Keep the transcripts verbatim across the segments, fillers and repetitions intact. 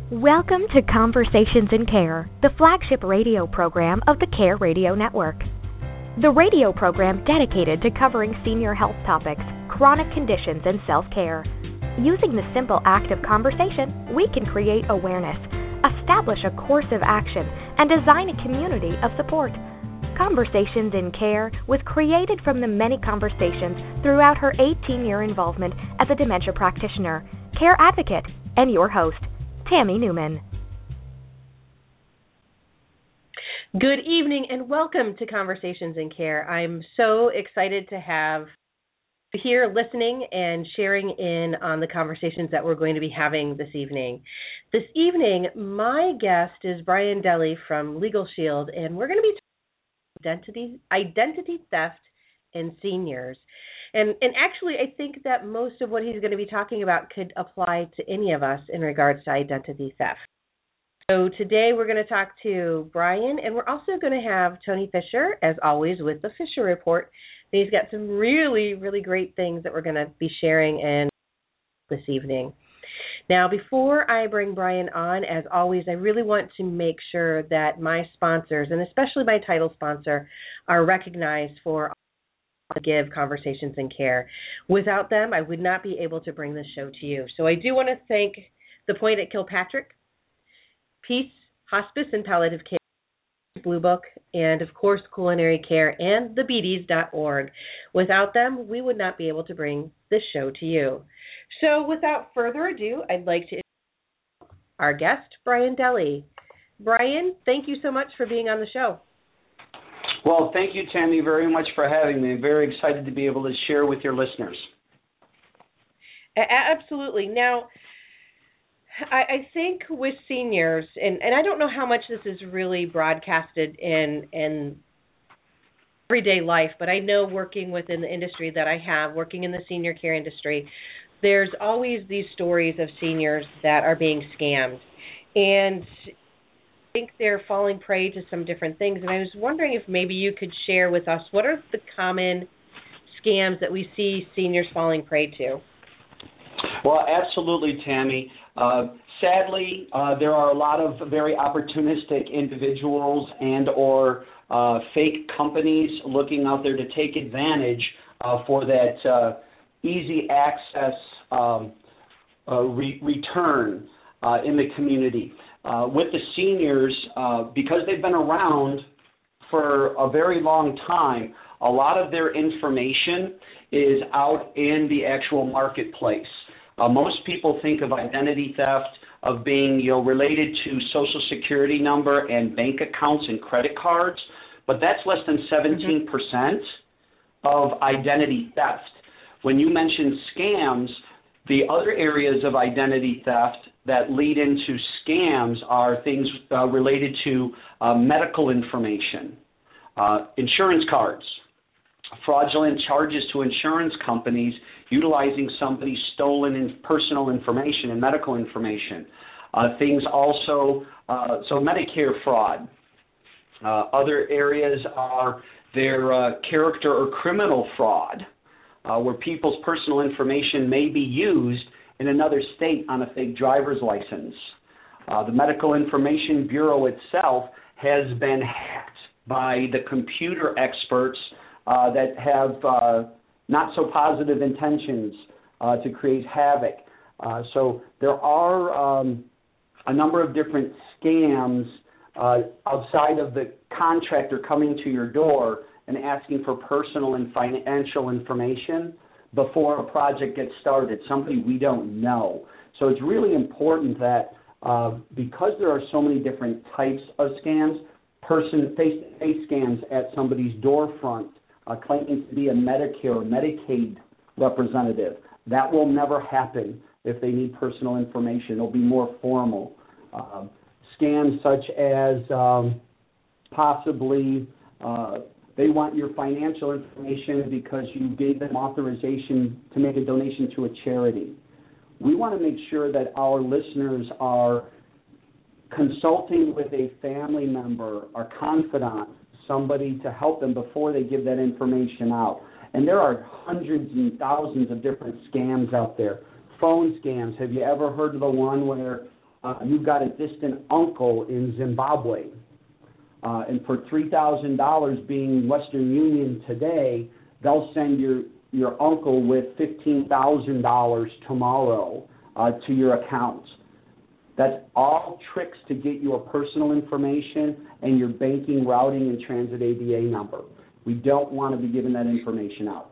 Welcome to Conversations in Care, the flagship radio program of the Care Radio Network. The radio program dedicated to covering senior health topics, chronic conditions, and self-care. Using the simple act of conversation, we can create awareness, establish a course of action, and design a community of support. Conversations in Care was created from the many conversations throughout her eighteen-year involvement as a dementia practitioner, care advocate, and your host, Tammy Newman. Good evening and welcome to Conversations in Care. I'm so excited to have you here listening and sharing in on the conversations that we're going to be having this evening. This evening, my guest is Brian Deli from Legal Shield, and we're going to be talking identity, identity theft in seniors. And and actually, I think that most of what he's going to be talking about could apply to any of us in regards to identity theft. So today we're going to talk to Brian, and we're also going to have Tony Fisher, as always, with the Fisher Report. And he's got some really, really great things that we're going to be sharing in this evening. Now, before I bring Brian on, as always, I really want to make sure that my sponsors, and especially my title sponsor, are recognized for to give Conversations in Care. Without them, I would not be able to bring this show to you. So I do want to thank The Point at Kilpatrick, Peace, Hospice and Palliative Care, Blue Book, and of course Culinary Care and the beaties dot org. Without them, we would not be able to bring this show to you. So without further ado, I'd like to introduce our guest, Brian Deli. Brian, thank you so much for being on the show. Well, thank you, Tammy, very much for having me. I'm very excited to be able to share with your listeners. Absolutely. Now, I, I think with seniors, and, and I don't know how much this is really broadcasted in, in everyday life, but I know working within the industry that I have, working in the senior care industry, there's always these stories of seniors that are being scammed. And I think they're falling prey to some different things, and I was wondering if maybe you could share with us what are the common scams that we see seniors falling prey to? Well, absolutely, Tammy. Uh, sadly, uh, there are a lot of very opportunistic individuals and or uh, fake companies looking out there to take advantage uh, for that uh, easy access um, uh, re- return uh, in the community. Uh, with the seniors, uh, because they've been around for a very long time, a lot of their information is out in the actual marketplace. Uh, most people think of identity theft of being, you know, related to Social Security number and bank accounts and credit cards, but that's less than seventeen percent of identity theft. When you mention scams, the other areas of identity theft that lead into scams are things uh, related to uh, medical information, uh, insurance cards, fraudulent charges to insurance companies utilizing somebody's stolen in personal information and medical information. Uh, things also, uh, so Medicare fraud. Uh, other areas are their uh, character or criminal fraud, uh, where people's personal information may be used in another state on a fake driver's license. Uh, the Medical Information Bureau itself has been hacked by the computer experts uh, that have uh, not so positive intentions uh, to create havoc. Uh, so there are um, a number of different scams uh, outside of the contractor coming to your door and asking for personal and financial information before a project gets started, somebody we don't know. So it's really important that uh, because there are so many different types of scams, person face-to-face scams at somebody's doorfront, uh, claiming to be a Medicare or Medicaid representative, that will never happen if they need personal information. It'll be more formal. Uh, scams such as um, possibly uh, they want your financial information because you gave them authorization to make a donation to a charity. We want to make sure that our listeners are consulting with a family member or confidant, somebody to help them before they give that information out. And there are hundreds and thousands of different scams out there. Phone scams. Have you ever heard of the one where uh, you've got a distant uncle in Zimbabwe. Uh, and for three thousand dollars being Western Union today, they'll send your, your uncle with fifteen thousand dollars tomorrow uh, to your account. That's all tricks to get your personal information and your banking, routing, and transit A B A number. We don't want to be giving that information out.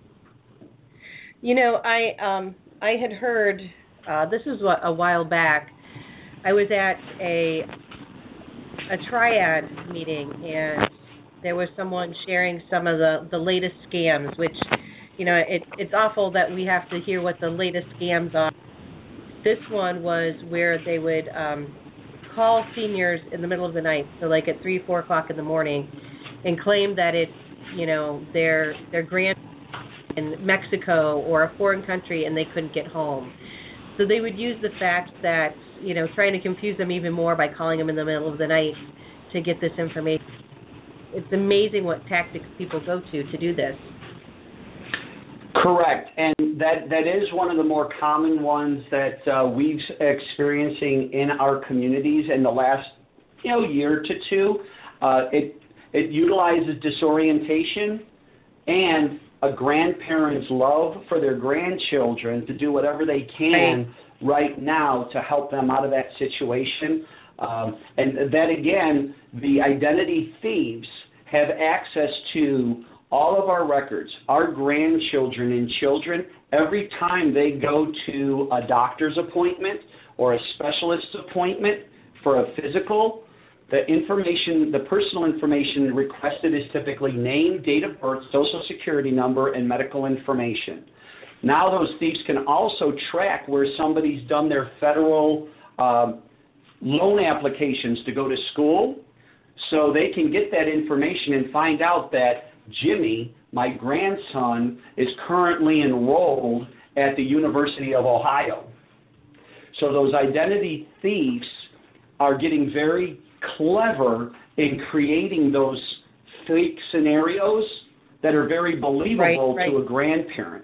You know, I um, I had heard, uh, this was a while back, I was at a a triad meeting, and there was someone sharing some of the, the latest scams, which, you know, it, it's awful that we have to hear what the latest scams are. This one was where they would um, call seniors in the middle of the night, so like at three, four o'clock in the morning, and claim that it's, you know, their their grand in Mexico or a foreign country and they couldn't get home. So they would use the fact that, you know, trying to confuse them even more by calling them in the middle of the night to get this information. It's amazing what tactics people go to to do this. Correct, and that, that is one of the more common ones that uh, we've experiencing in our communities in the last, you know, year to two. Uh, it it utilizes disorientation and a grandparent's love for their grandchildren to do whatever they can right, right now to help them out of that situation. Um, and that, again, the identity thieves have access to all of our records, our grandchildren and children. Every time they go to a doctor's appointment or a specialist's appointment for a physical, the information, the personal information requested is typically name, date of birth, social security number, and medical information. Now those thieves can also track where somebody's done their federal um, loan applications to go to school, so they can get that information and find out that Jimmy, my grandson, is currently enrolled at the University of Ohio. So those identity thieves are getting very clever in creating those fake scenarios that are very believable right, right. to a grandparent.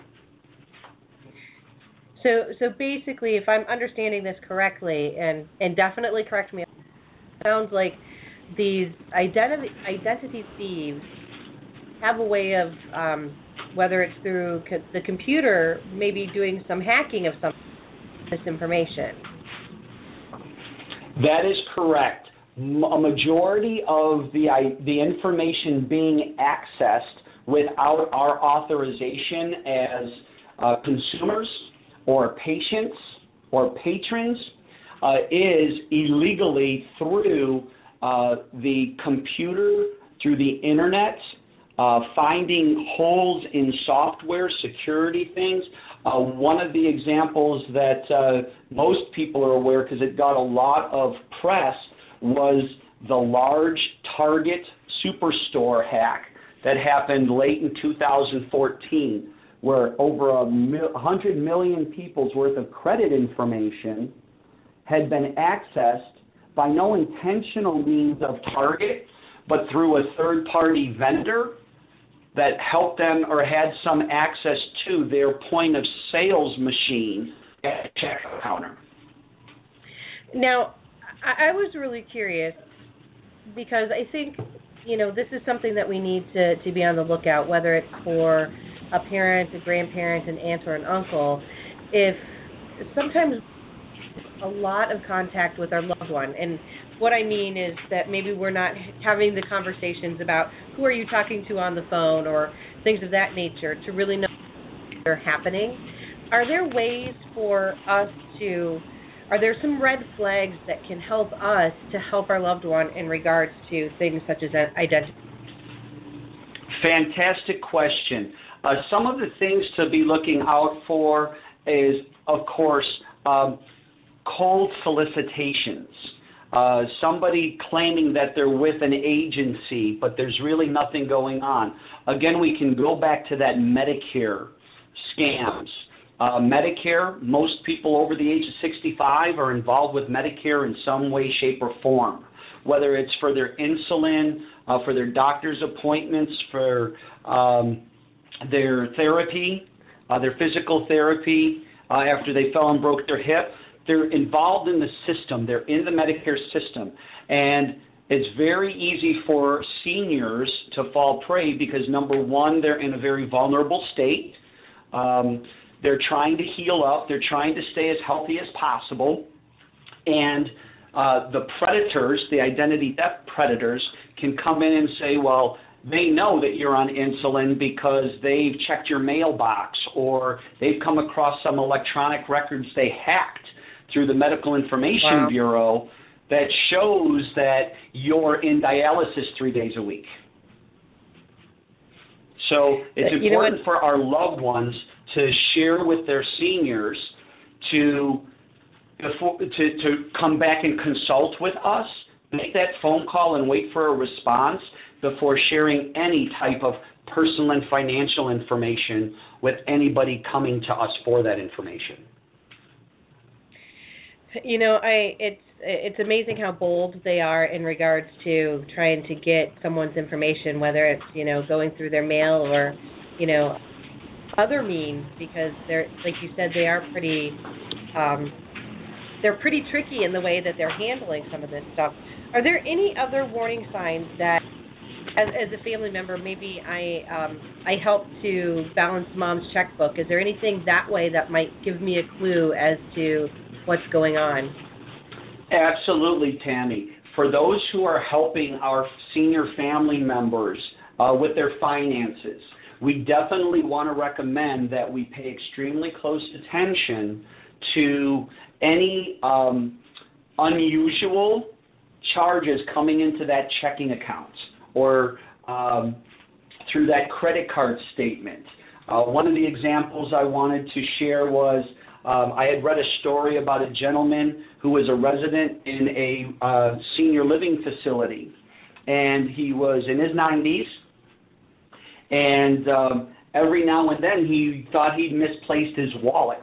So, so basically, if I'm understanding this correctly, and, and definitely correct me, it sounds like these identity identity thieves have a way of, um, whether it's through co- the computer, maybe doing some hacking of some this information. That is correct. A majority of the the information being accessed without our authorization as uh, consumers or patients or patrons uh, is illegally through uh, the computer, through the internet, uh, finding holes in software, security things. Uh, one of the examples that uh, most people are aware, because it got a lot of press, was the large Target Superstore hack that happened late in two thousand fourteen, where over a mil- one hundred million people's worth of credit information had been accessed by no intentional means of Target, but through a third-party vendor that helped them or had some access to their point of sales machine at the checkout counter. Now, I, I was really curious because I think, you know, this is something that we need to, to be on the lookout, whether it's for a parent, a grandparent, an aunt, or an uncle. If sometimes a lot of contact with our loved one, and what I mean is that maybe we're not having the conversations about who are you talking to on the phone or things of that nature to really know they're happening. Are there ways for us to, are there some red flags that can help us to help our loved one in regards to things such as identity? Fantastic question. Uh, some of the things to be looking out for is, of course, um, cold solicitations. Uh, somebody claiming that they're with an agency, but there's really nothing going on. Again, we can go back to that Medicare scams. Uh, Medicare, most people over the age of sixty-five are involved with Medicare in some way, shape, or form, whether it's for their insulin, uh, for their doctor's appointments, for um, their therapy, uh, their physical therapy uh, after they fell and broke their hip. they're involved in the system. They're in the Medicare system. And it's very easy for seniors to fall prey because, number one, they're in a very vulnerable state. Um, they're trying to heal up. They're trying to stay as healthy as possible. And uh, the predators, the identity theft predators, can come in and say, well, they know that you're on insulin because they've checked your mailbox or they've come across some electronic records they hacked through the Medical Information Wow. Bureau that shows that you're in dialysis three days a week. So it's You know important for our loved ones to share with their seniors to, before, to to come back and consult with us, make that phone call and wait for a response before sharing any type of personal and financial information with anybody coming to us for that information. You know, I it's it's amazing how bold they are in regards to trying to get someone's information, whether it's, you know, going through their mail or, you know, other means, because they're, like you said, they are pretty um, they're pretty tricky in the way that they're handling some of this stuff. Are there any other warning signs that, as, as a family member, maybe I um, I help to balance mom's checkbook? Is there anything that way that might give me a clue as to what's going on? Absolutely, Tammy. For those who are helping our senior family members uh, with their finances, we definitely want to recommend that we pay extremely close attention to any um, unusual charges coming into that checking account or um, through that credit card statement. Uh, one of the examples I wanted to share was um, I had read a story about a gentleman who was a resident in a uh, senior living facility, and he was in his nineties, and um, every now and then he thought he'd misplaced his wallet.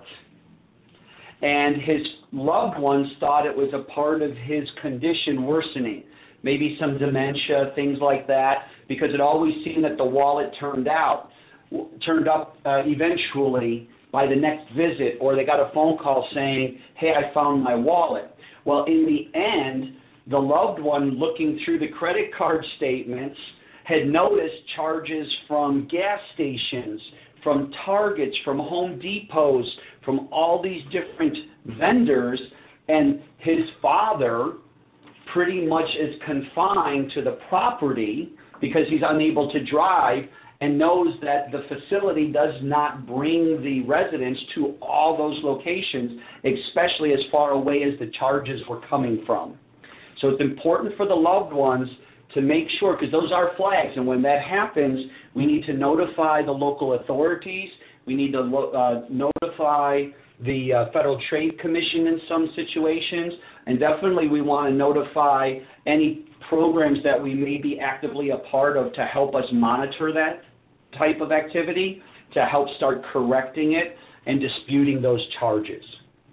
And his loved ones thought it was a part of his condition worsening, maybe some dementia, things like that, because it always seemed that the wallet turned out, turned up uh, eventually by the next visit, or they got a phone call saying, hey, I found my wallet. Well, in the end, the loved one looking through the credit card statements had noticed charges from gas stations, from Targets, from Home Depots, from all these different vendors, and his father pretty much is confined to the property because he's unable to drive and knows that the facility does not bring the residents to all those locations, especially as far away as the charges were coming from. So it's important for the loved ones to make sure, because those are flags, and when that happens, we need to notify the local authorities. We need to uh, notify the uh, Federal Trade Commission in some situations, and definitely we want to notify any programs that we may be actively a part of to help us monitor that type of activity, to help start correcting it and disputing those charges.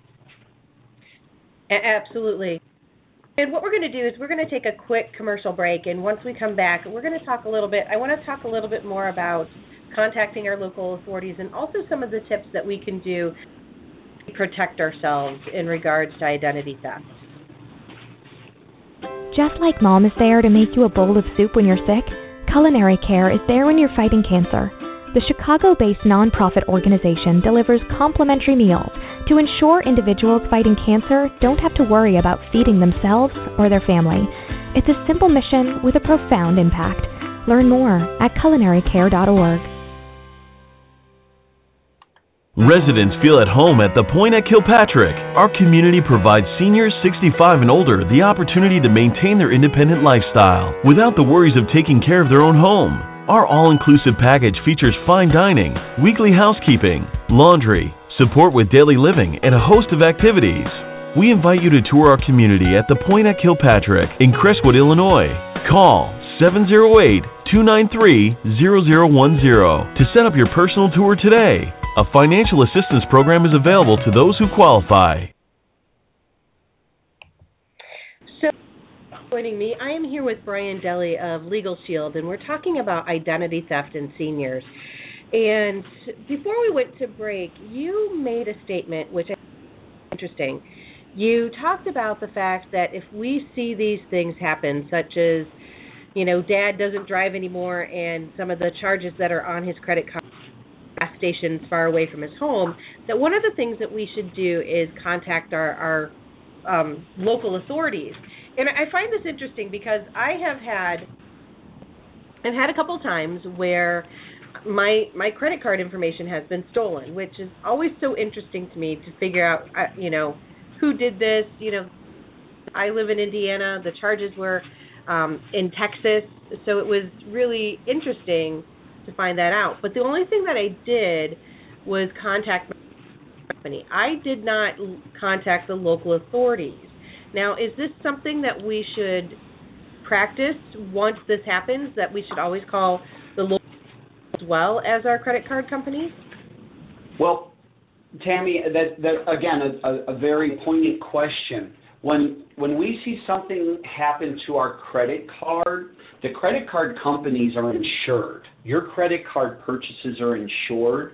Absolutely. And what we're going to do is we're going to take a quick commercial break, and once we come back, we're going to talk a little bit, I want to talk a little bit more about contacting our local authorities and also some of the tips that we can do to protect ourselves in regards to identity theft. Just like Mom is there to make you a bowl of soup when you're sick, Culinary Care is there when you're fighting cancer. The Chicago-based nonprofit organization delivers complimentary meals to ensure individuals fighting cancer don't have to worry about feeding themselves or their family. It's a simple mission with a profound impact. Learn more at culinary care dot org. Residents feel at home at The Point at Kilpatrick. Our community provides seniors sixty-five and older the opportunity to maintain their independent lifestyle without the worries of taking care of their own home. Our all-inclusive package features fine dining, weekly housekeeping, laundry, support with daily living, and a host of activities. We invite you to tour our community at The Point at Kilpatrick in Crestwood, Illinois. Call seven oh eight, two nine three, zero zero one zero to set up your personal tour today. A financial assistance program is available to those who qualify. So, joining me, I am here with Brian Deli of Legal Shield, and we're talking about identity theft in seniors. And before we went to break, you made a statement which I think is interesting. you talked about the fact that if we see these things happen, such as, you know, Dad doesn't drive anymore and some of the charges that are on his credit card, gas stations far away from his home, that one of the things that we should do is contact our, our um, local authorities. And I find this interesting because I have had, I've had a couple of times where my my credit card information has been stolen, which is always so interesting to me to figure out, uh, you know, who did this. You know, I live in Indiana. The charges were um, in Texas, so it was really interesting to find that out. But the only thing that I did was contact my company. I did not contact the local authorities. Now, is this something that we should practice once this happens, that we should always call the local as well as our credit card companies? Well, Tammy, that, that again, a, a very poignant question. When when we see something happen to our credit card, the credit card companies are insured. Your credit card purchases are insured.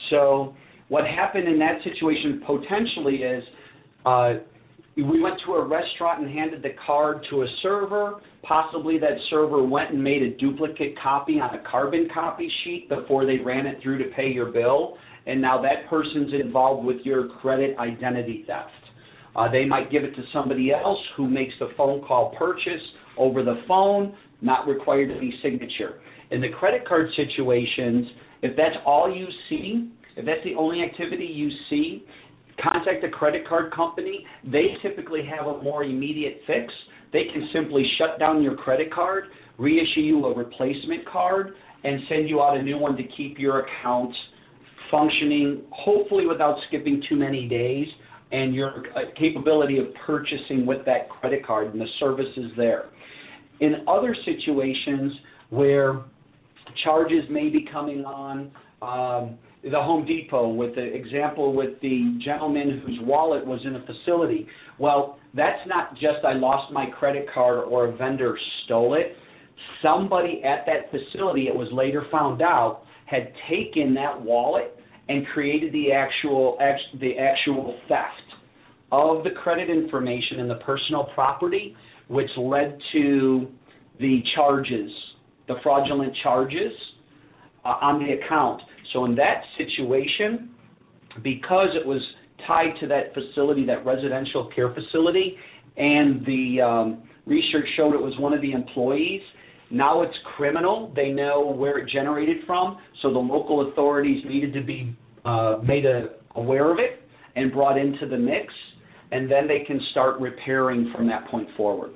So what happened in that situation potentially is uh, we went to a restaurant and handed the card to a server. Possibly that server went and made a duplicate copy on a carbon copy sheet before they ran it through to pay your bill. And now that person's involved with your credit identity theft. Uh, they might give it to somebody else who makes the phone call purchase over the phone, not required to be signature. In the credit card situations, if that's all you see, if that's the only activity you see, contact the credit card company. They typically have a more immediate fix. They can simply shut down your credit card, reissue you a replacement card, and send you out a new one to keep your account functioning, hopefully without skipping too many days, and your capability of purchasing with that credit card and the services there. In other situations where charges may be coming on, um, the Home Depot, with the example with the gentleman whose wallet was in a facility, well, that's not just I lost my credit card or a vendor stole it. Somebody at that facility, it was later found out, had taken that wallet and created the actual the actual theft of the credit information and the personal property, which led to the charges, the fraudulent charges uh, on the account. So in that situation, because it was tied to that facility, that residential care facility, and the um, research showed it was one of the employees, now it's criminal. They know where it generated from, so the local authorities needed to be uh, made a, aware of it and brought into the mix, and then they can start repairing from that point forward.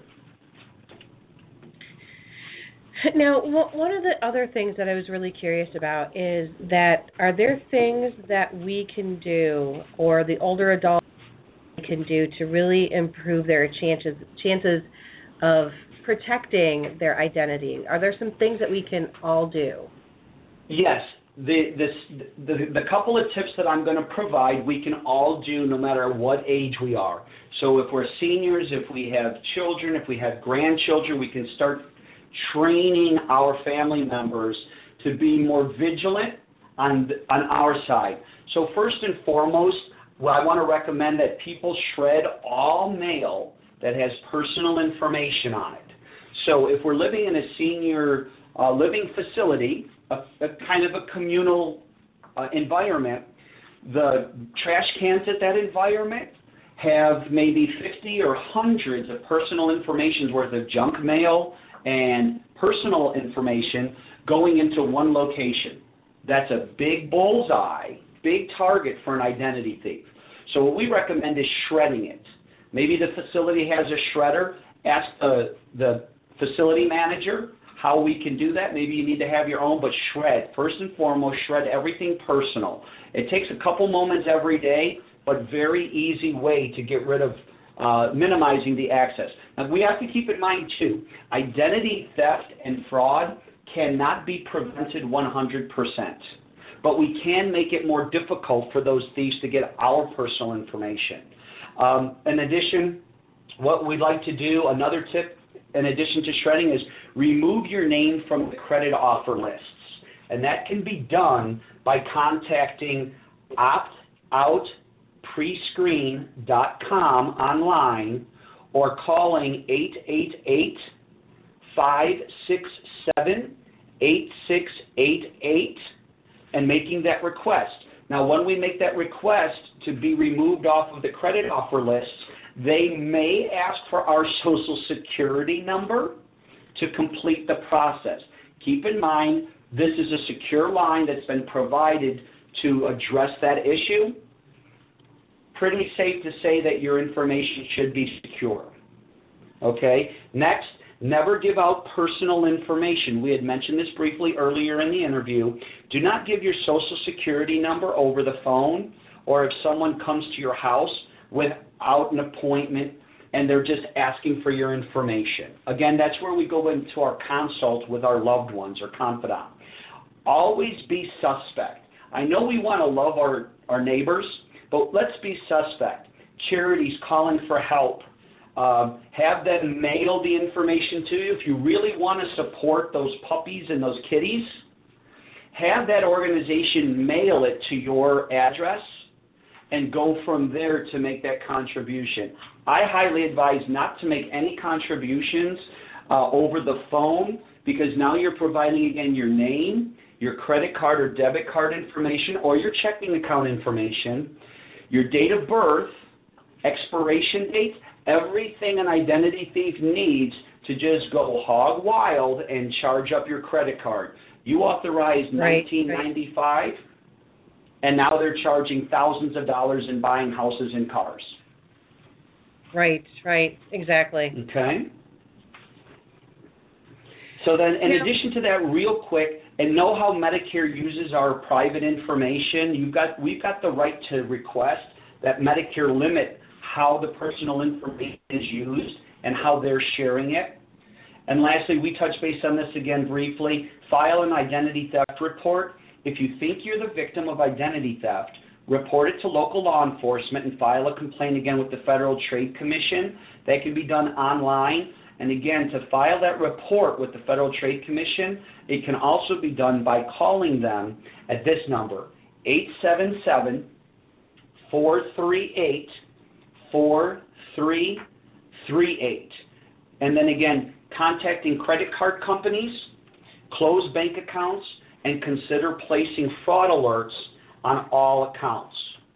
Now, one of the other things that I was really curious about is that are there things that we can do or the older adults can do to really improve their chances chances of protecting their identity? Are there some things that we can all do? Yes. The, this, the, the couple of tips that I'm going to provide we can all do no matter what age we are. So if we're seniors, if we have children, if we have grandchildren, we can start training our family members to be more vigilant on on our side. So first and foremost, well, I want to recommend that people shred all mail that has personal information on it. So if we're living in a senior uh, living facility, a, a kind of a communal uh, environment, the trash cans at that environment have maybe fifty or hundreds of personal information worth of junk mail and personal information going into one location. That's a big bullseye, big target for an identity thief. So what we recommend is shredding it. Maybe the facility has a shredder. Ask the, the facility manager how we can do that. Maybe you need to have your own, but shred. First and foremost, shred everything personal. It takes a couple moments every day, but very easy way to get rid of Uh, minimizing the access. Now, we have to keep in mind, too, identity theft and fraud cannot be prevented one hundred percent, but we can make it more difficult for those thieves to get our personal information. Um, in addition, what we'd like to do, another tip in addition to shredding, is remove your name from the credit offer lists, and that can be done by contacting opt-out prescreen dot com online or calling eight eight eight, five six seven, eight six eight eight and making that request. Now, when we make that request to be removed off of the credit offer list, they may ask for our Social Security number to complete the process. Keep in mind, this is a secure line that's been provided to address that issue. Pretty safe to say that your information should be secure. Okay? Next, never give out personal information. We had mentioned this briefly earlier in the interview. Do not give your Social Security number over the phone, or if someone comes to your house without an appointment and they're just asking for your information. Again, that's where we go into our consult with our loved ones or confidant. Always be suspect. I know we want to love our, our neighbors, but let's be suspect. Charities calling for help. Um, have them mail the information to you. If you really want to support those puppies and those kitties, have that organization mail it to your address and go from there to make that contribution. I highly advise not to make any contributions uh, over the phone, because now you're providing, again, your name, your credit card or debit card information, or your checking account information, your date of birth, expiration date, everything an identity thief needs to just go hog wild and charge up your credit card. You authorized right, nineteen ninety-five, right. And now they're charging thousands of dollars in buying houses and cars. Right, right, exactly. Okay. So then, in yeah. addition to that, real quick, and know how Medicare uses our private information. You've got, we've got the right to request that Medicare limit how the personal information is used and how they're sharing it. And lastly, we touch base on this again briefly. File an identity theft report. If you think you're the victim of identity theft, report it to local law enforcement and file a complaint again with the Federal Trade Commission. That can be done online. And again, to file that report with the Federal Trade Commission, it can also be done by calling them at this number, eight seven seven, four three eight, four three three eight. And then again, contacting credit card companies, close bank accounts, and consider placing fraud alerts on all accounts.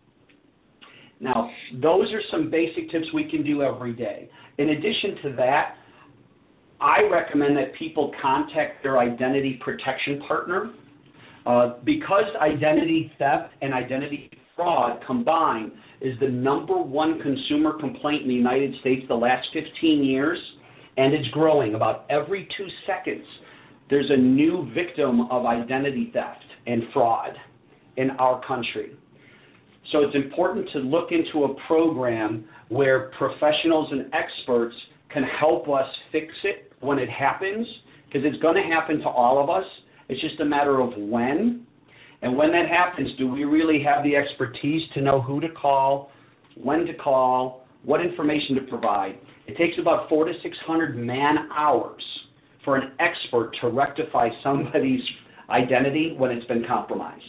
Now, those are some basic tips we can do every day. In addition to that, I recommend that people contact their identity protection partner uh, because identity theft and identity fraud combined is the number one consumer complaint in the United States the last fifteen years, and it's growing. About every two seconds, there's a new victim of identity theft and fraud in our country. So it's important to look into a program where professionals and experts can help us fix it when it happens, because it's going to happen to all of us. It's just a matter of when. And when that happens, do we really have the expertise to know who to call, when to call, what information to provide? It takes about four to six hundred man hours for an expert to rectify somebody's identity when it's been compromised.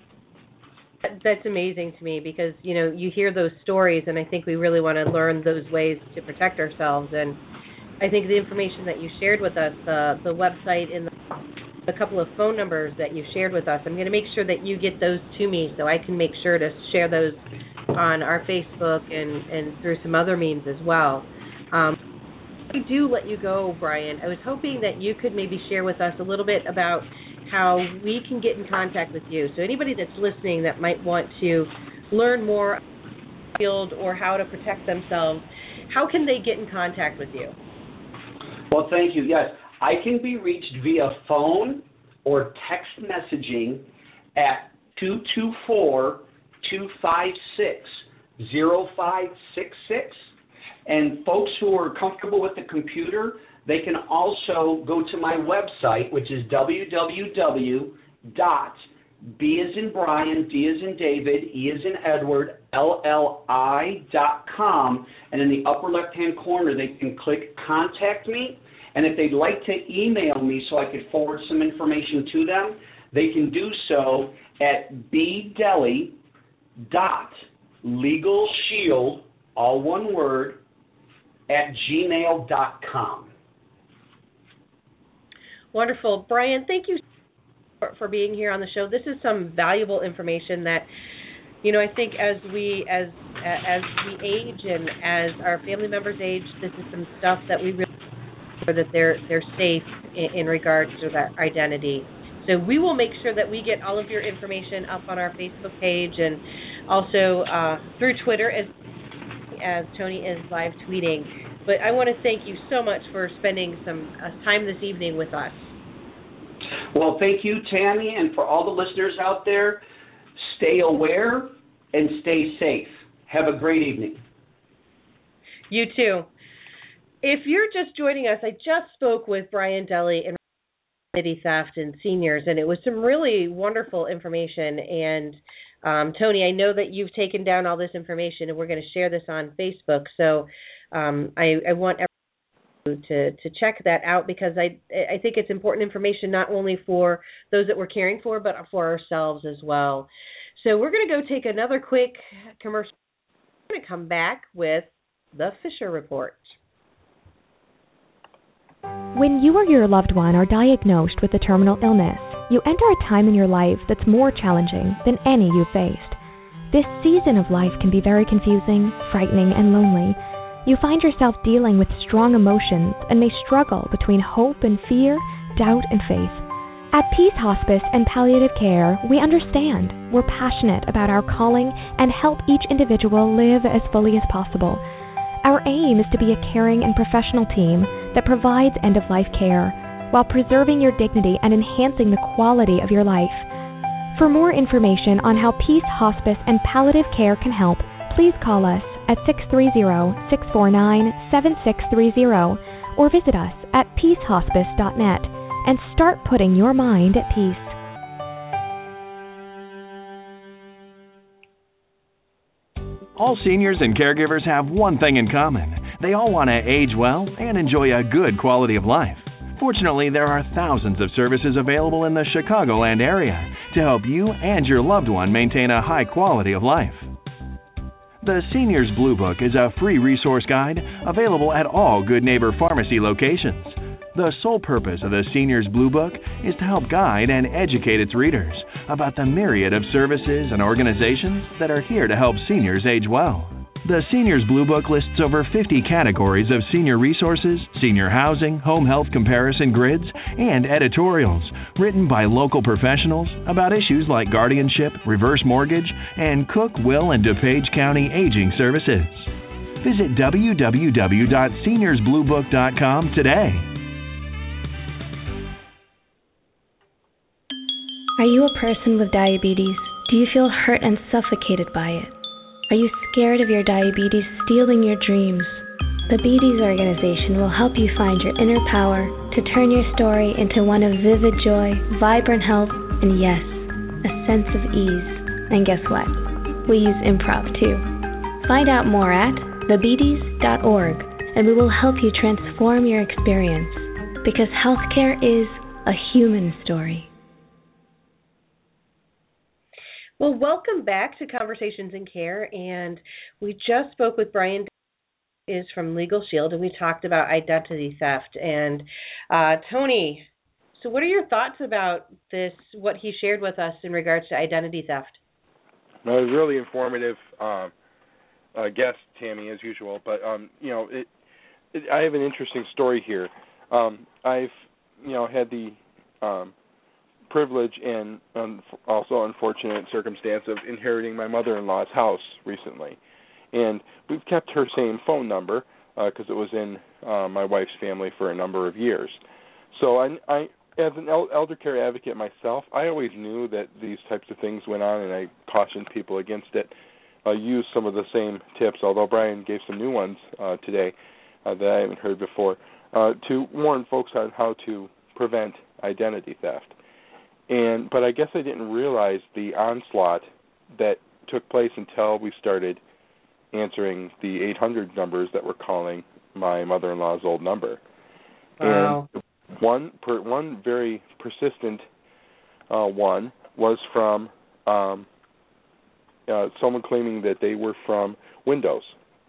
That's amazing to me, because, you know, you hear those stories, and I think we really want to learn those ways to protect ourselves. And I think the information that you shared with us, uh, the website and the, the couple of phone numbers that you shared with us, I'm going to make sure that you get those to me so I can make sure to share those on our Facebook and, and through some other means as well. Um, I do let you go, Brian. I was hoping that you could maybe share with us a little bit about how we can get in contact with you. So anybody that's listening that might want to learn more about the field or how to protect themselves, how can they get in contact with you? Well, thank you. Yes, I can be reached via phone or text messaging at two two four, two five six, zero five six six. And folks who are comfortable with the computer, they can also go to my website, which is w w w dot b as in Brian, D as in David, E as in Edward, L L I dot com. And in the upper left-hand corner, they can click Contact Me. And if they'd like to email me so I could forward some information to them, they can do so at b deli dot Legal Shield, all one word, at gmail dot com. Wonderful. Brian, thank you for, for being here on the show. This is some valuable information that, you know, I think as we as as we age and as our family members age, this is some stuff that we really sure that they're they're safe in, in regards to that identity. So we will make sure that we get all of your information up on our Facebook page and also uh, through Twitter as as Tony is live tweeting. But I want to thank you so much for spending some uh, time this evening with us. Well, thank you, Tammy, and for all the listeners out there, stay aware and stay safe. Have a great evening. You too. If you're just joining us, I just spoke with Brian Deli in identity theft and seniors, and it was some really wonderful information. And um, Tony, I know that you've taken down all this information, and we're going to share this on Facebook. So um, I, I want everyone to to check that out because I I think it's important information not only for those that we're caring for, but for ourselves as well. So we're going to go take another quick commercial. We're going to come back with the Fisher Report. When you or your loved one are diagnosed with a terminal illness, you enter a time in your life that's more challenging than any you've faced. This season of life can be very confusing, frightening, and lonely. You find yourself dealing with strong emotions and may struggle between hope and fear, doubt and faith. At Peace Hospice and Palliative Care, we understand. We're passionate about our calling and help each individual live as fully as possible. Our aim is to be a caring and professional team that provides end-of-life care while preserving your dignity and enhancing the quality of your life. For more information on how Peace Hospice and Palliative Care can help, please call us at six three zero, six four nine, seven six three zero or visit us at peace hospice dot net and start putting your mind at peace. All seniors and caregivers have one thing in common. They all want to age well and enjoy a good quality of life. Fortunately, there are thousands of services available in the Chicagoland area to help you and your loved one maintain a high quality of life. The Seniors Blue Book is a free resource guide available at all Good Neighbor Pharmacy locations. The sole purpose of the Seniors Blue Book is to help guide and educate its readers about the myriad of services and organizations that are here to help seniors age well. The Seniors Blue Book lists over fifty categories of senior resources, senior housing, home health comparison grids, and editorials written by local professionals about issues like guardianship, reverse mortgage, and Cook, Will, and DuPage County aging services. Visit w w w dot seniors blue book dot com today. Are you a person with diabetes? Do you feel hurt and suffocated by it? Are you scared of your diabetes stealing your dreams? The Beaties organization will help you find your inner power to turn your story into one of vivid joy, vibrant health, and yes, a sense of ease. And guess what? We use improv too. Find out more at the beaties dot org and we will help you transform your experience because healthcare is a human story. Well, welcome back to Conversations in Care, and we just spoke with Brian is from Legal Shield, and we talked about identity theft. And uh, Tony, so what are your thoughts about this, what he shared with us in regards to identity theft? Well, it was really informative uh, uh, guest, Tammy, as usual. But, um, you know, it, it, I have an interesting story here. Um, I've, you know, had the um, privilege and um, also unfortunate circumstance of inheriting my mother-in-law's house recently. And we've kept her same phone number because uh, it was in uh, my wife's family for a number of years. So I, I as an el- elder care advocate myself, I always knew that these types of things went on, and I cautioned people against it. I uh, used some of the same tips, although Brian gave some new ones uh, today uh, that I haven't heard before, uh, to warn folks on how to prevent identity theft. And but I guess I didn't realize the onslaught that took place until we started answering the eight hundred numbers that were calling my mother-in-law's old number. Wow. And one per, one very persistent uh, one was from um, uh, someone claiming that they were from Windows,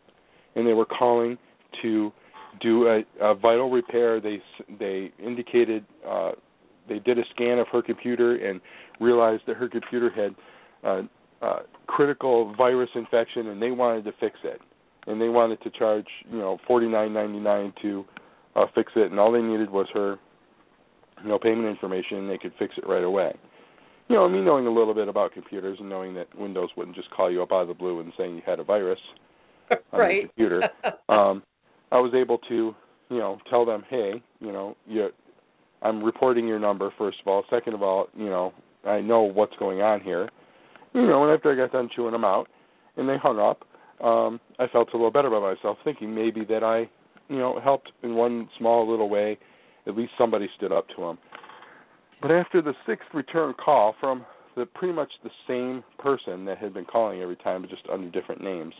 and they were calling to do a, a vital repair. They they indicated uh, they did a scan of her computer and realized that her computer had uh, uh, critical virus infection, and they wanted to fix it. And they wanted to charge, you know, forty-nine ninety-nine to uh, fix it, and all they needed was her, you know, payment information, and they could fix it right away. You know, me knowing a little bit about computers and knowing that Windows wouldn't just call you up out of the blue and saying you had a virus on right. your computer, um, I was able to, you know, tell them, hey, you know, you, I'm reporting your number, first of all. Second of all, you know, I know what's going on here. You know, and after I got done chewing them out and they hung up, um, I felt a little better about myself, thinking maybe that I, you know, helped in one small little way. At least somebody stood up to them. But after the sixth return call from the pretty much the same person that had been calling every time, but just under different names,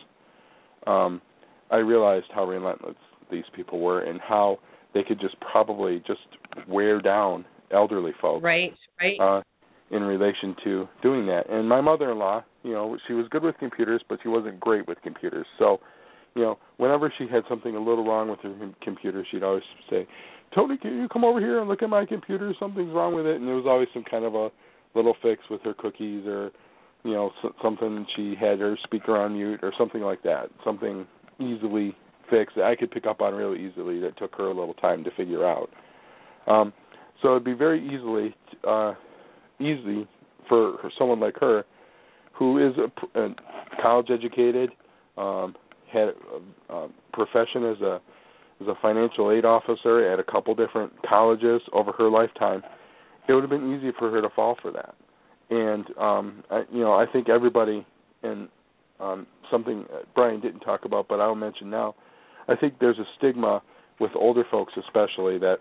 um, I realized how relentless these people were and how they could just probably just wear down elderly folks. Right, right. Uh, in relation to doing that. And my mother-in-law, you know, she was good with computers, but she wasn't great with computers. So, you know, whenever she had something a little wrong with her computer, she'd always say, Tony, can you come over here and look at my computer? Something's wrong with it. And there was always some kind of a little fix with her cookies or, you know, something she had her speaker on mute or something like that, something easily fixed that I could pick up on really easily that took her a little time to figure out. Um, so it would be very easily uh, easy for someone like her who is a, a college-educated, um, had a, a profession as a as a financial aid officer at a couple different colleges over her lifetime, it would have been easy for her to fall for that. And, um, I, you know, I think everybody, and um, something Brian didn't talk about, but I'll mention now, I think there's a stigma with older folks especially that,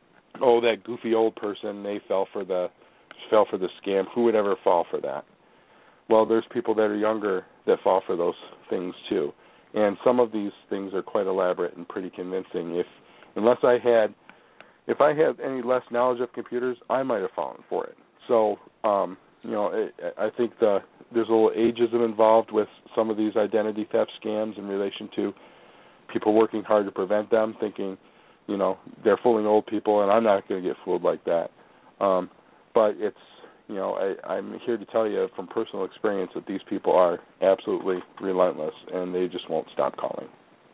oh, that goofy old person, they fell for the fell for the scam. Who would ever fall for that? Well, there's people that are younger that fall for those things too. And some of these things are quite elaborate and pretty convincing. If unless I had, if I had any less knowledge of computers, I might have fallen for it. So, um, you know, I, I think the there's a little ageism involved with some of these identity theft scams in relation to people working hard to prevent them, thinking, you know, they're fooling old people, and I'm not going to get fooled like that. Um, but it's, you know, I, I'm here to tell you from personal experience that these people are absolutely relentless, and they just won't stop calling.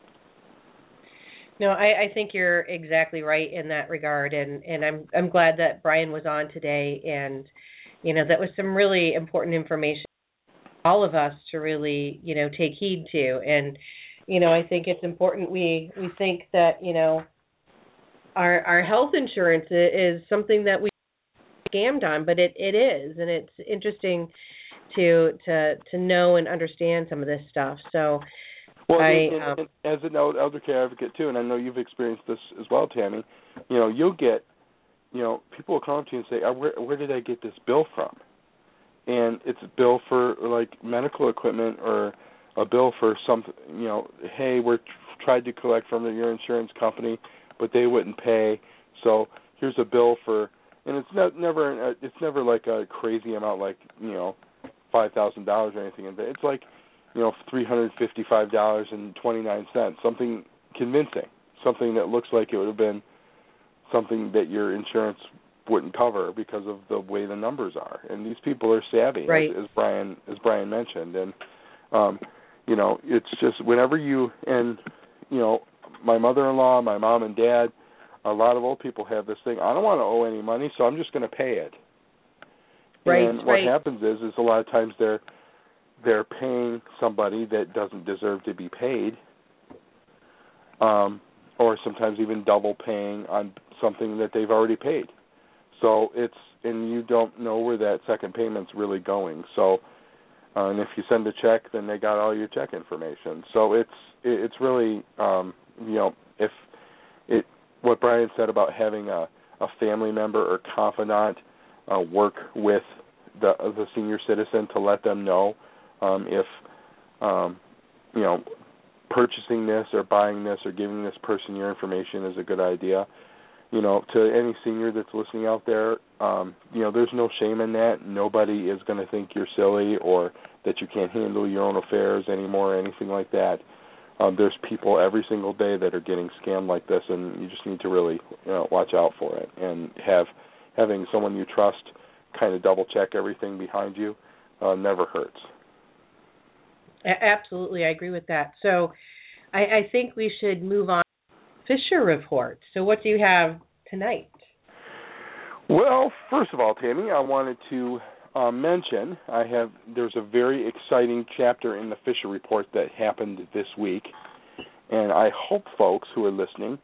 No, I, I think you're exactly right in that regard, and, and I'm I'm glad that Brian was on today, and, you know, that was some really important information for all of us to really, you know, take heed to. And, you know, I think it's important we, we think that, you know, our our health insurance is something that we scammed on, but it, it is, and it's interesting to to to know and understand some of this stuff. So, well, I, and, and, um, and as an elder care advocate too, and I know you've experienced this as well, Tammy. You know, you'll get, you know, people will come up to you and say, oh, "Where where did I get this bill from?" And it's a bill for like medical equipment or a bill for something. You know, hey, we're tried to collect from your insurance company, but they wouldn't pay. So here's a bill for. And it's not never it's never like a crazy amount, like, you know, five thousand dollars or anything. It's like, you know, three hundred fifty five dollars and twenty nine cents. Something convincing, something that looks like it would have been something that your insurance wouldn't cover because of the way the numbers are. And these people are savvy, right. as, as Brian as Brian mentioned. And um, you know, it's just whenever you and you know, my mother-in-law, my mom and dad. A lot of old people have this thing, I don't want to owe any money, so I'm just going to pay it. Right, and what right. happens is, is a lot of times they're they're paying somebody that doesn't deserve to be paid, um, or sometimes even double paying on something that they've already paid. So it's, and you don't know where that second payment's really going. So, uh, and if you send a check, then they got all your check information. So it's it's really, um, you know, if it. What Brian said about having a, a family member or confidant uh, work with the the senior citizen to let them know um, if, um, you know, purchasing this or buying this or giving this person your information is a good idea. you know, to any senior that's listening out there, um, you know, there's no shame in that. Nobody is going to think you're silly or that you can't handle your own affairs anymore or anything like that. Um, there's people every single day that are getting scammed like this, and you just need to really, you know, watch out for it and have having someone you trust kind of double check everything behind you uh, never hurts. Absolutely, I agree with that. So I, I think we should move on to Fisher Report. So what do you have tonight? Well, first of all, Tammy, I wanted to uh, mention I have there's a very exciting chapter in the Fisher Report that happened this week, and I hope folks who are listening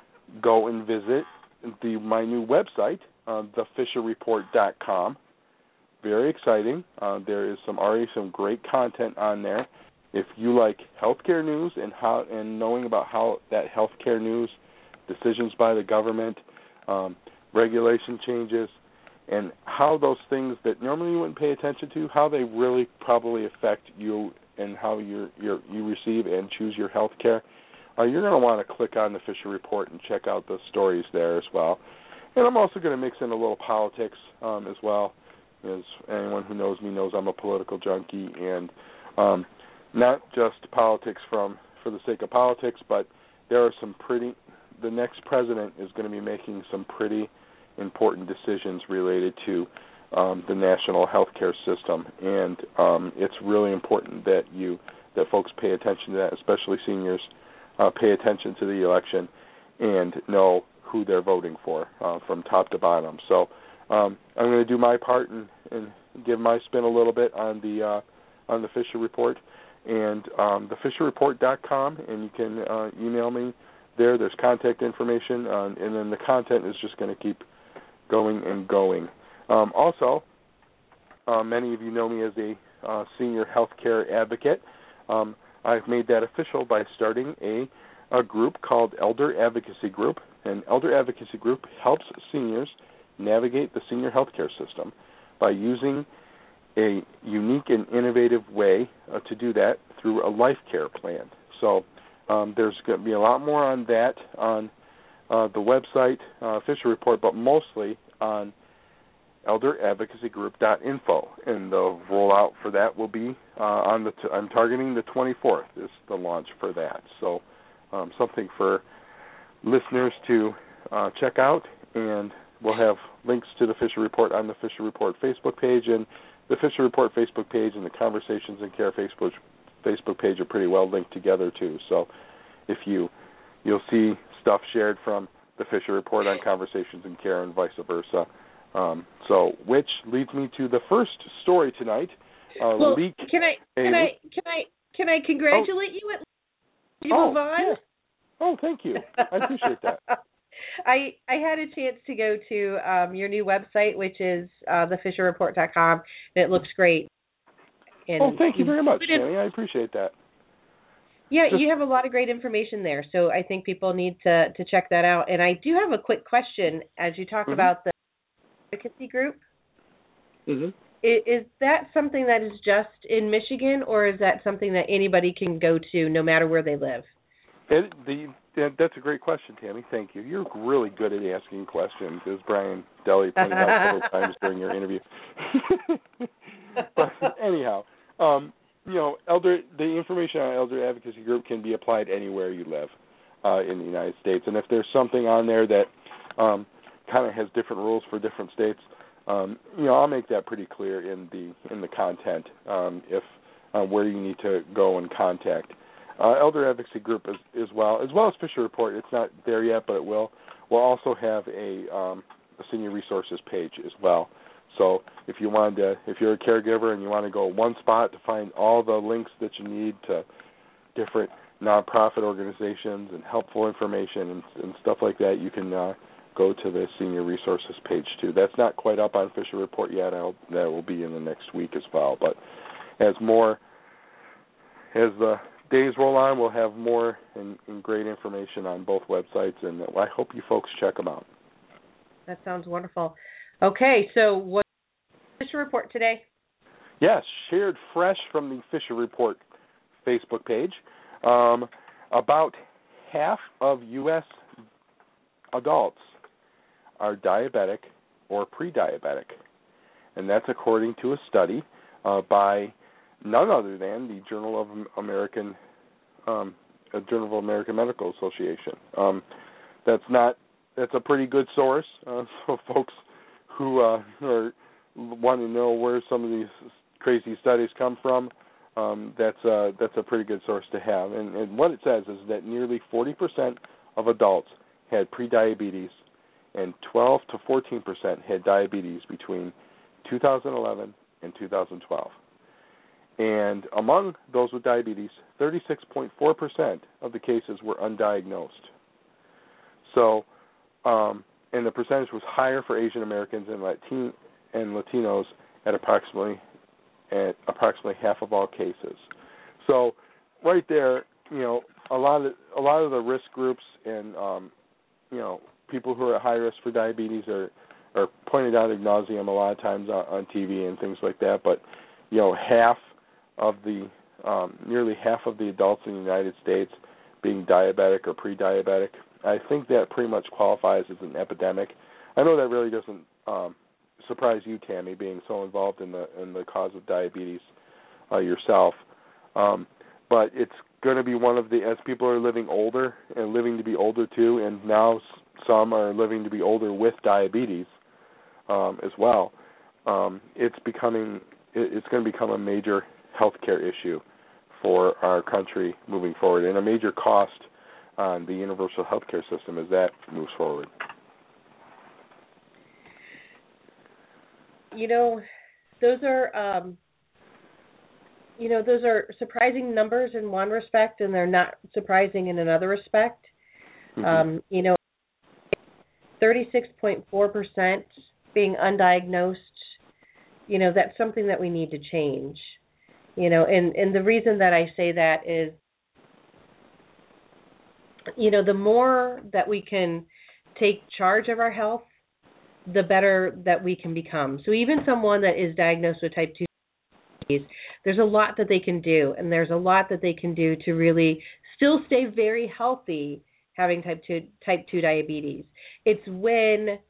go and visit the my new website, uh, the fisher report dot com. Very exciting. Uh, there is some already some great content on there. If you like healthcare news and how and knowing about how that healthcare news, decisions by the government, um, regulation changes, and how those things that normally you wouldn't pay attention to, how they really probably affect you and how you you you receive and choose your healthcare, uh, you're going to want to click on the Fisher Report and check out the stories there as well. And I'm also going to mix in a little politics um, as well. As anyone who knows me knows, I'm a political junkie, and um, not just politics from for the sake of politics, but there are some pretty. The next president is going to be making some pretty important decisions related to um, the national healthcare system, and um, it's really important that you that folks pay attention to that, especially seniors. Uh, pay attention to the election and know who they're voting for uh, from top to bottom. So um, I'm going to do my part and, and give my spin a little bit on the uh, on the Fisher Report, and um, the fisher report dot com, and you can uh, email me there. There's contact information, uh, and then the content is just going to keep going and going. Um, also, uh, many of you know me as a uh, senior healthcare advocate. Um, I've made that official by starting a, a group called Elder Advocacy Group, and Elder Advocacy Group helps seniors navigate the senior healthcare system by using a unique and innovative way uh, to do that through a life care plan. So um, there's going to be a lot more on that on uh, the website, uh, Fisher Report, but mostly on elder advocacy group dot info, and the rollout for that will be uh, on the. T- I'm targeting the twenty-fourth is the launch for that. So um, something for listeners to uh, check out, and we'll have links to the Fisher Report on the Fisher Report Facebook page, and the Fisher Report Facebook page and the Conversations in Care Facebook Facebook page are pretty well linked together too. So if you you'll see stuff shared from the Fisher Report on Conversations in Care and vice versa. Um, so, which leads me to the first story tonight. Uh, well, leak can I can a, I can I can I congratulate oh. you at you oh, move on? Yeah. Oh, thank you. I appreciate that. I I had a chance to go to um, your new website, which is uh, the fisher report dot com, and it looks great. And oh, thank you very much, Danny. I appreciate that. Yeah, you have a lot of great information there, so I think people need to, to check that out. And I do have a quick question as you talk mm-hmm. about the advocacy group. Mm-hmm. Is, is that something that is just in Michigan, or is that something that anybody can go to no matter where they live? It, the, that's a great question, Tammy. Thank you. You're really good at asking questions, as Brian Deli pointed out several times during your interview. But anyhow, um, you know, elder the information on Elder Advocacy Group can be applied anywhere you live uh, in the United States. And if there's something on there that um, kind of has different rules for different states, um, you know, I'll make that pretty clear in the in the content um, if uh, where you need to go and contact. Uh, Elder Advocacy Group as, as well, as well as Fisher Report. It's not there yet, but it will. We'll also have a, um, a senior resources page as well. So if you want to, if you're a caregiver and you want to go one spot to find all the links that you need to different nonprofit organizations and helpful information and, and stuff like that, you can uh, go to the senior resources page too. That's not quite up on Fisher Report yet. I'll, that will be in the next week as well. But as more, as the days roll on, we'll have more and, and great information on both websites, and I hope you folks check them out. That sounds wonderful. Okay, so what's the Fisher Report today? Yes, shared fresh from the Fisher Report Facebook page. Um, about half of U S adults are diabetic or pre-diabetic. And that's according to a study uh, by none other than the Journal of American um, Journal of American Medical Association. Um, that's not that's a pretty good source. Uh, so folks who uh, are want to know where some of these crazy studies come from, um, that's a, that's a pretty good source to have. And, and what it says is that nearly forty percent of adults had prediabetes, and twelve to fourteen percent had diabetes between two thousand eleven and two thousand twelve. And among those with diabetes, thirty-six point four percent of the cases were undiagnosed. So, um, and the percentage was higher for Asian Americans and Latin and Latinos at approximately at approximately half of all cases. So, right there, you know, a lot of a lot of the risk groups and um, you know, people who are at high risk for diabetes are are pointed out ad nauseum a lot of times on, on T V and things like that. But you know, half of the um, nearly half of the adults in the United States being diabetic or pre-diabetic, I think that pretty much qualifies as an epidemic. I know that really doesn't um, surprise you, Tammy, being so involved in the in the cause of diabetes uh, yourself. Um, but it's going to be one of the, as people are living older and living to be older too, and now some are living to be older with diabetes um, as well. Um, it's becoming, it's going to become a major healthcare issue for our country moving forward, and a major cost on the universal healthcare system as that moves forward. You know, those are, um, you know, those are surprising numbers in one respect, and they're not surprising in another respect. Mm-hmm. Um, you know, thirty-six point four percent being undiagnosed, you know, that's something that we need to change. You know, and, and the reason that I say that is, you know, the more that we can take charge of our health, the better that we can become. So even someone that is diagnosed with type two diabetes, there's a lot that they can do, and there's a lot that they can do to really still stay very healthy having type two type two diabetes. It's when it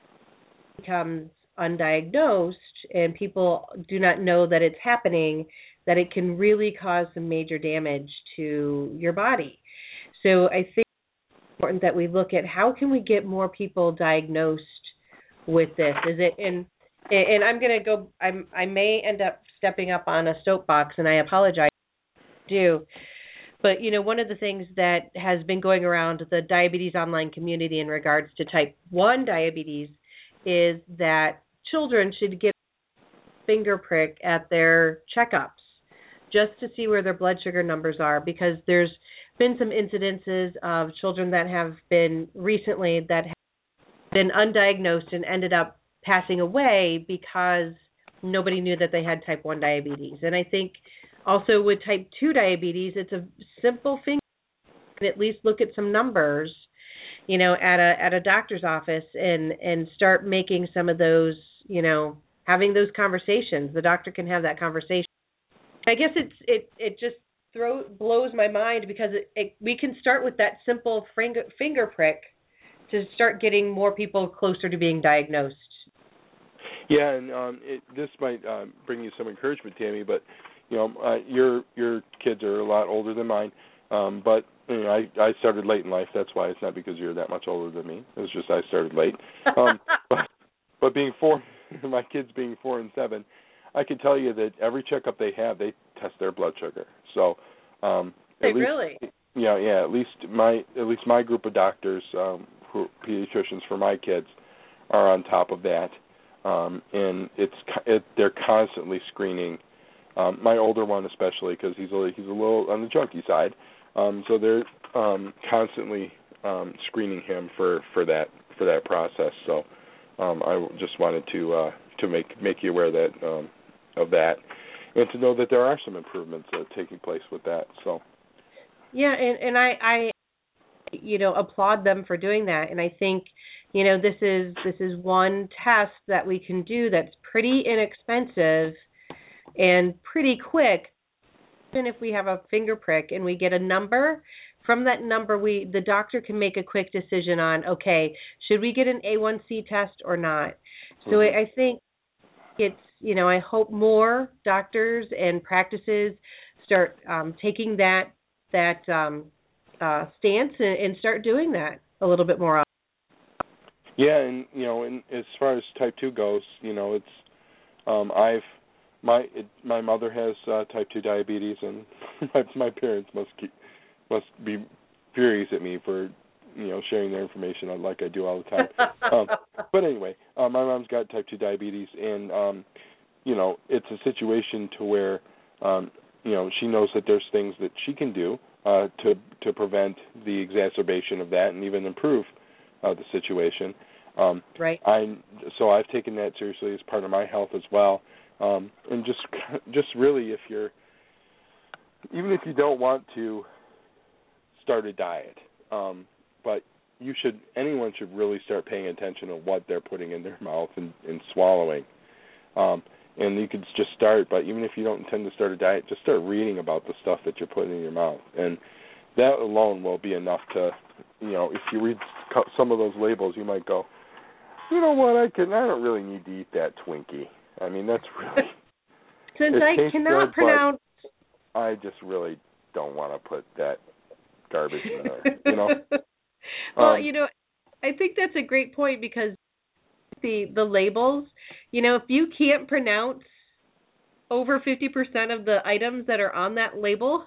becomes undiagnosed and people do not know that it's happening that it can really cause some major damage to your body. So I think it's important that we look at how can we get more people diagnosed with this. Is it and and I'm going to go. I'm I may end up stepping up on a soapbox, and I apologize if I do. But you know, one of the things that has been going around the diabetes online community in regards to type one diabetes is that children should get a finger prick at their checkups just to see where their blood sugar numbers are, because there's been some incidences of children that have been recently that have been undiagnosed and ended up passing away because nobody knew that they had type one diabetes. And I think also with type two diabetes, it's a simple thing to at least look at some numbers, you know, at a at a doctor's office and, and start making some of those, you know, having those conversations. The doctor can have that conversation. I guess it's it it just throw blows my mind because it, it, we can start with that simple finger, finger prick to start getting more people closer to being diagnosed. Yeah, and um, it, this might uh, bring you some encouragement, Tammy. But you know, uh, your your kids are a lot older than mine. Um, but you know, I I started late in life. That's why. It's not because you're that much older than me. It was just I started late. Um, but, but being four, my kids being four and seven, I can tell you that every checkup they have, they test their blood sugar. So, um, they at least, really? Yeah, yeah. At least my at least my group of doctors, um, who are pediatricians for my kids, are on top of that, um, and it's it, they're constantly screening. Um, my older one especially, because he's a he's a little on the junkie side, um, so they're um, constantly um, screening him for, for that for that process. So, um, I just wanted to uh, to make make you aware that. Um, of that, and to know that there are some improvements uh, taking place with that. So, yeah, and, and I, I, you know, applaud them for doing that. And I think, you know, this is this is one test that we can do that's pretty inexpensive and pretty quick. Even if we have a finger prick and we get a number from that number, we the doctor can make a quick decision on, okay, should we get an A one C test or not? So mm-hmm. I, I think it's, you know, I hope more doctors and practices start um, taking that that um, uh, stance and, and start doing that a little bit more often. Yeah, and you know, and as far as type two goes, you know, it's um, I've my it, my mother has uh, type two diabetes, and my, my parents must keep, must be furious at me for you know sharing their information on like I do all the time. um, but anyway, uh, my mom's got type two diabetes, and um, you know, it's a situation to where um, you know she knows that there's things that she can do uh, to to prevent the exacerbation of that and even improve uh, the situation. Um, right. I so I've taken that seriously as part of my health as well, um, and just just really if you're even if you don't want to start a diet, um, but you should anyone should really start paying attention to what they're putting in their mouth and, and swallowing. Um, and you could just start, but even if you don't intend to start a diet, just start reading about the stuff that you're putting in your mouth, and that alone will be enough to, you know, if you read some of those labels, you might go, you know what, I can, I don't really need to eat that Twinkie. I mean, that's really. Since I cannot good, pronounce. I just really don't want to put that garbage in there, you know. Well, um, you know, I think that's a great point because the the labels, you know, if you can't pronounce over fifty percent of the items that are on that label,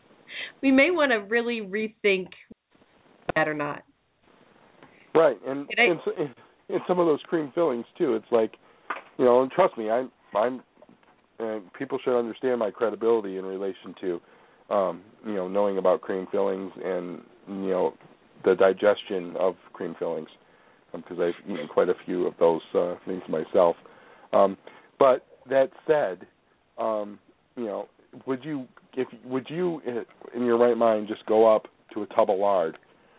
we may want to really rethink that or not. Right, and and, I, and, and some of those cream fillings too. It's like, you know, and trust me, I'm, I'm, and people should understand my credibility in relation to, um, you know, knowing about cream fillings and you know the digestion of cream fillings, because um, I've eaten quite a few of those uh, things myself. Um, but that said, um, you know, would you, if would you, in your right mind, just go up to a tub of lard,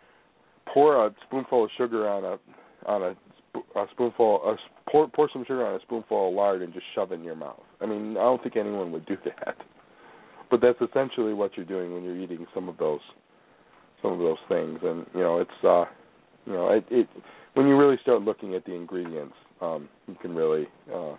pour a spoonful of sugar on a on a, a spoonful, a, pour, pour some sugar on a spoonful of lard and just shove it in your mouth? I mean, I don't think anyone would do that, but that's essentially what you're doing when you're eating some of those some of those things. And you know, it's uh, you know, it, it when you really start looking at the ingredients, um, you can really uh,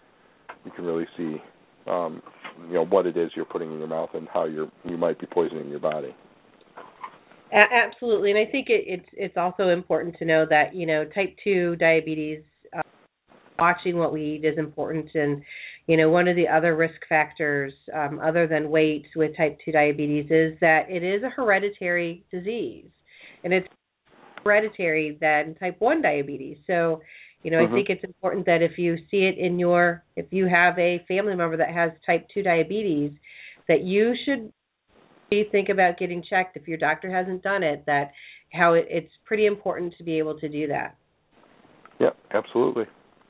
you can really see um, you know what it is you're putting in your mouth and how you're you might be poisoning your body. Absolutely, and I think it, it's it's also important to know that you know type two diabetes, uh, watching what we eat is important, and you know one of the other risk factors um, other than weight with type two diabetes is that it is a hereditary disease, and it's hereditary than type one diabetes. So, you know, mm-hmm. I think it's important that if you see it in your, if you have a family member that has type two diabetes, that you should think about getting checked if your doctor hasn't done it, that how it, it's pretty important to be able to do that. Yeah, absolutely.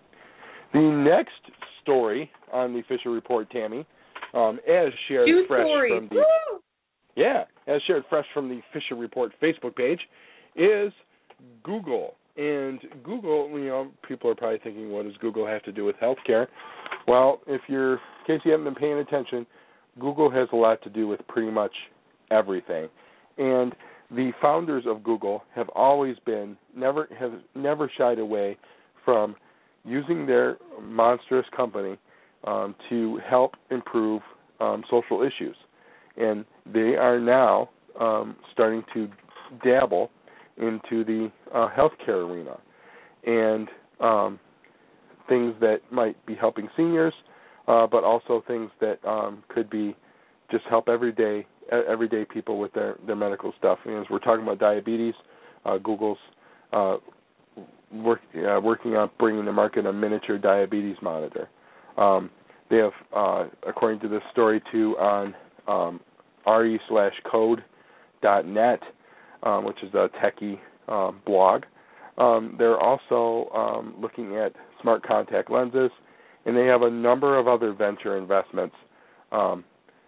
The next story on the Fisher Report, Tammy, um, as shared Two fresh stories. from the Woo! yeah, as shared fresh from the Fisher Report Facebook page, is Google. And Google, you know, people are probably thinking, what does Google have to do with healthcare? Well, if you're, in case you haven't been paying attention, Google has a lot to do with pretty much everything. And the founders of Google have always been, never have never shied away from using their monstrous company um, to help improve um, social issues. And they are now um, starting to dabble into the uh, healthcare arena and um, things that might be helping seniors, uh, but also things that um, could be just help everyday everyday people with their, their medical stuff. And as we're talking about diabetes, uh, Google's uh, work, uh, working on bringing to market a miniature diabetes monitor. Um, they have, uh, according to this story too, on um, re slash code dot net, um, which is a techie um, blog. Um, they're also um, looking at smart contact lenses, and they have a number of other venture investments um,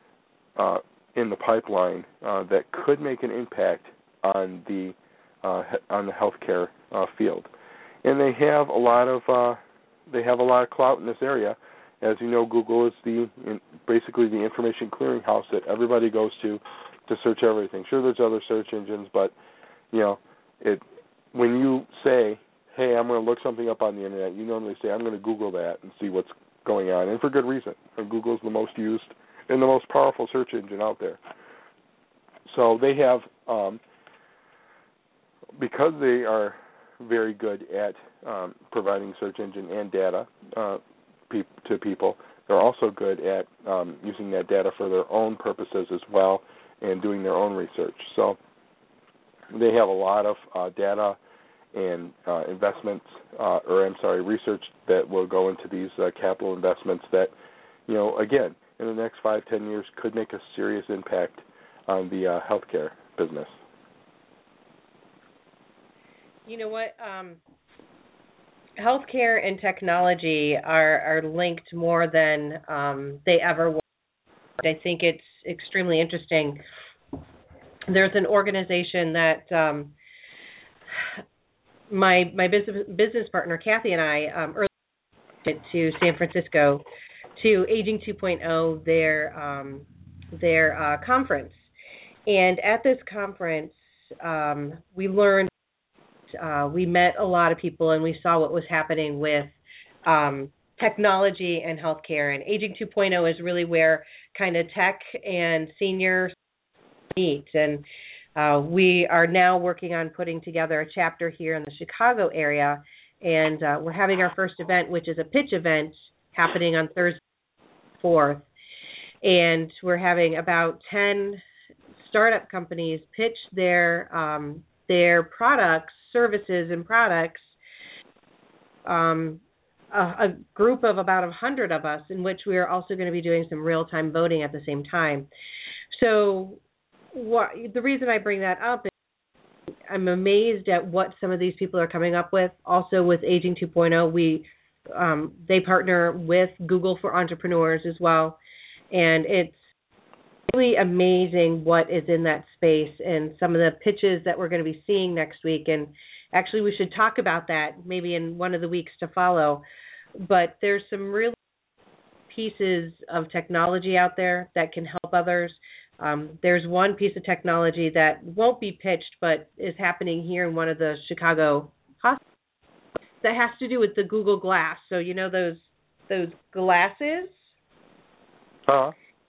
uh, in the pipeline uh, that could make an impact on the uh, on the healthcare uh, field. And they have a lot of uh, they have a lot of clout in this area. As you know, Google is the basically the information clearinghouse that everybody goes to to search everything. Sure, there's other search engines, but you know, it when you say, "Hey, I'm going to look something up on the internet," you normally say, "I'm going to Google that and see what's going on," and for good reason. Google's the most used and the most powerful search engine out there. So they have, um, because they are very good at um, providing search engine and data uh, pe- to people, they're also good at um, using that data for their own purposes as well and doing their own research. So they have a lot of uh, data and uh, investments, uh, or I'm sorry, research that will go into these uh, capital investments that, you know, again, in the next five, ten years could make a serious impact on the uh, healthcare business. You know what? Um, healthcare and technology are, are linked more than um, they ever were. I think it's extremely interesting. There's an organization that um, my my business business partner Kathy and I um, earlier went to San Francisco to Aging two point oh, their um, their uh, conference, and at this conference um, we learned. Uh, we met a lot of people, and we saw what was happening with um, technology and healthcare. And Aging two point oh is really where kind of tech and senior meet. And uh, we are now working on putting together a chapter here in the Chicago area. And uh, we're having our first event, which is a pitch event, happening on Thursday, fourth. And we're having about ten startup companies pitch their um, their products, services and products, um, a, a group of about one hundred of us, in which we are also going to be doing some real-time voting at the same time. So what, the reason I bring that up is I'm amazed at what some of these people are coming up with. Also with Aging two point oh, we um, they partner with Google for Entrepreneurs as well, and it's really amazing what is in that space and some of the pitches that we're going to be seeing next week. And actually, we should talk about that maybe in one of the weeks to follow. But there's some really pieces of technology out there that can help others. Um, there's one piece of technology that won't be pitched but is happening here in one of the Chicago hospitals that has to do with the Google Glass. So you know those those glasses? Uh-huh.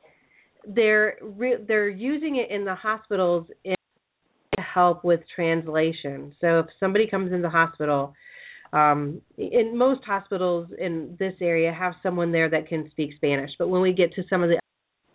They're re- they're using it in the hospitals in to help with translation. So if somebody comes in the hospital, um, in most hospitals in this area have someone there that can speak Spanish. But when we get to some of the,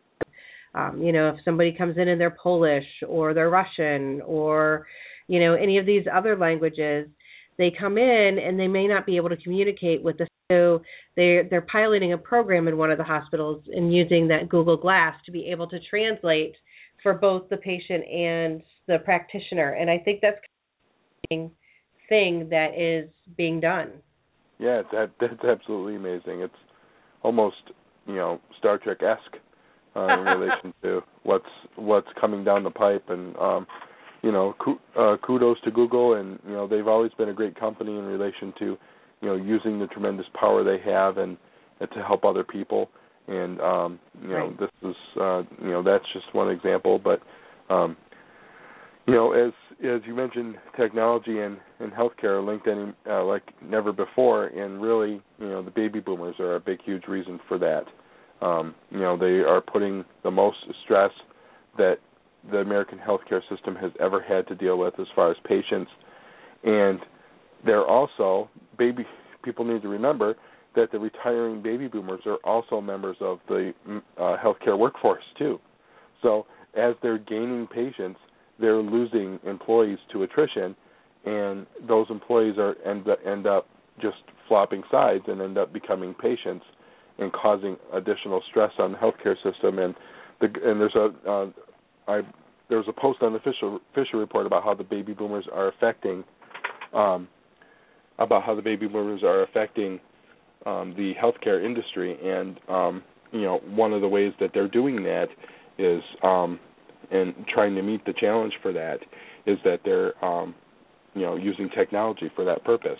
um, you know, if somebody comes in and they're Polish or they're Russian or, you know, any of these other languages, they come in and they may not be able to communicate with the. So they're, they're piloting a program in one of the hospitals and using that Google Glass to be able to translate for both the patient and the practitioner. And I think that's kind of a thing that is being done. Yeah, that that's absolutely amazing. It's almost, you know, Star Trek-esque uh, in relation to what's what's coming down the pipe. And, um, you know, uh, kudos to Google. And, you know, they've always been a great company in relation to, you know, using the tremendous power they have and, and to help other people. And, um, you know, right. this is, uh, you know, that's just one example. But, um, you know, as as you mentioned, technology and, and healthcare are linked any, uh, like never before. And really, you know, the baby boomers are a big, huge reason for that. Um, you know, they are putting the most stress that the American healthcare system has ever had to deal with as far as patients. And they're also, baby people need to remember that the retiring baby boomers are also members of the uh, healthcare workforce too. So as they're gaining patients, they're losing employees to attrition, and those employees are end, end up just flopping sides and end up becoming patients and causing additional stress on the healthcare system. And the, and there's a uh, I there was a post on the Fisher Fisher report about how the baby boomers are affecting um, about how the baby boomers are affecting um, the healthcare industry, and um, you know, one of the ways that they're doing that is um, and trying to meet the challenge for that is that they're um, you know, using technology for that purpose.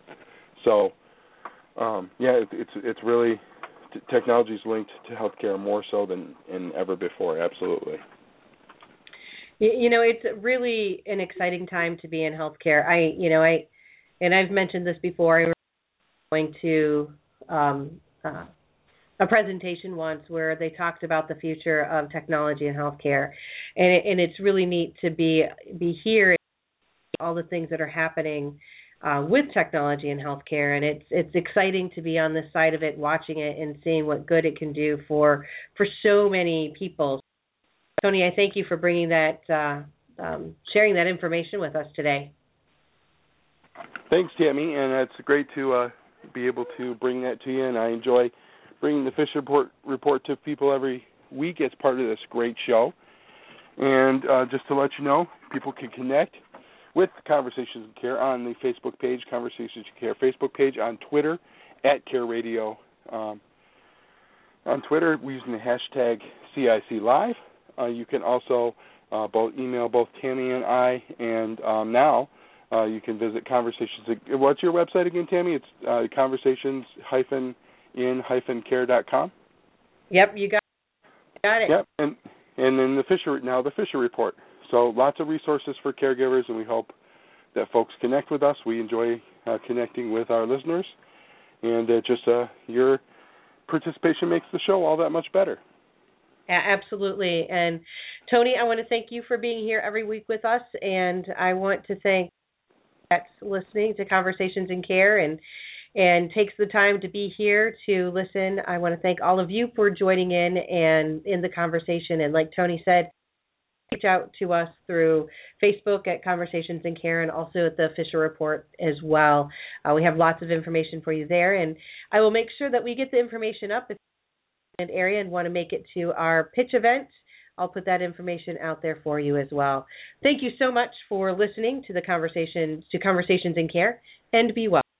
So um, yeah, it, it's it's really technology is linked to healthcare more so than, than ever before. Absolutely. You know, it's really an exciting time to be in healthcare. I, you know, I, and I've mentioned this before. I was going to um, uh, a presentation once where they talked about the future of technology in healthcare, and it, and it's really neat to be be here, and all the things that are happening uh, with technology in healthcare, and it's it's exciting to be on this side of it, watching it and seeing what good it can do for for so many people. Tony, I thank you for bringing that, uh, um, sharing that information with us today. Thanks, Tammy, and it's great to uh, be able to bring that to you, and I enjoy bringing the Fish Report, report to people every week as part of this great show. And uh, just to let you know, people can connect with Conversations in Care on the Facebook page, Conversations in Care Facebook page, on Twitter, at Care Radio. Um, on Twitter, we're using the hashtag C I C Live. Uh, you can also uh, both email both Tammy and I, and um, now uh, you can visit Conversations. What's your website again, Tammy? It's uh, conversations in care dot com. Yep, you got, got it. Yep, and and then the Fisher now the Fisher Report. So lots of resources for caregivers, and we hope that folks connect with us. We enjoy uh, connecting with our listeners, and uh, just uh, your participation makes the show all that much better. Absolutely. And Tony, I want to thank you for being here every week with us, and I want to thank that's listening to Conversations in Care and and takes the time to be here to listen. I want to thank all of you for joining in and in the conversation. And like Tony said, reach out to us through Facebook at Conversations in Care and also at the Fisher Report as well. Uh, we have lots of information for you there, and I will make sure that we get the information up if area and want to make it to our pitch event. I'll put that information out there for you as well. Thank you so much for listening to the conversations to Conversations in Care, and be well.